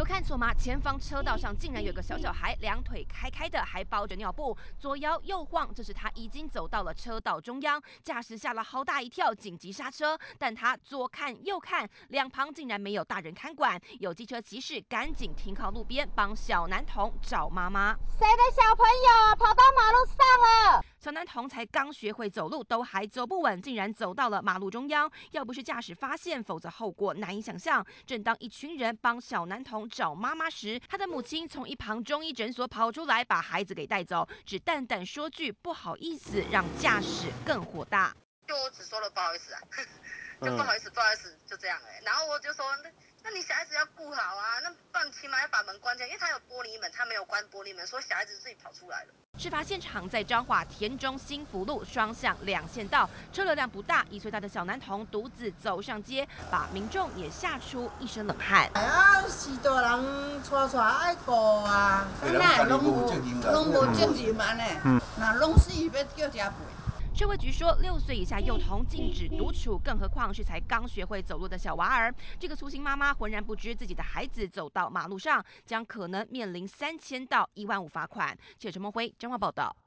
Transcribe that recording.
有看错吗？前方车道上竟然有个小孩，两腿开开的，还包着尿布，左摇右晃。这时他已经走到了车道中央，驾驶吓了好大一跳，紧急刹车。但他左看右看，两旁竟然没有大人看管，有机车骑士赶紧停靠路边，帮小男童找妈妈。 谁的小朋友跑到马路上了？ 小男童才刚学会走路，都还走不稳，竟然走到了马路中央。要不是驾驶发现，否则后果难以想象。正当一群人帮小男童找妈妈时，他的母亲从一旁中医诊所跑出来，把孩子给带走，只淡淡说句不好意思，让驾驶更火大。 就我只说了不好意思啊，就不好意思，不好意思，就这样然后我就说，那你小孩子要顾好啊，那不然起码要把门关起来，因为他有玻璃门，他没有关玻璃门，所以小孩子自己跑出来了。 事发现场在彰化田中新福路双向两线道，车流量不大，1岁大的小男童独自走上街，把民众也吓出一身冷汗。 是大人带爱顾啊，哪拢无责任安尼，那拢死要叫遮赔。 社会局说，6岁以下幼童禁止独处，更何况是才刚学会走路的小娃儿。这个粗心妈妈浑然不知自己的孩子走到马路上，将可能面临3000到1万5罚款。记者陈梦辉，彰化报道。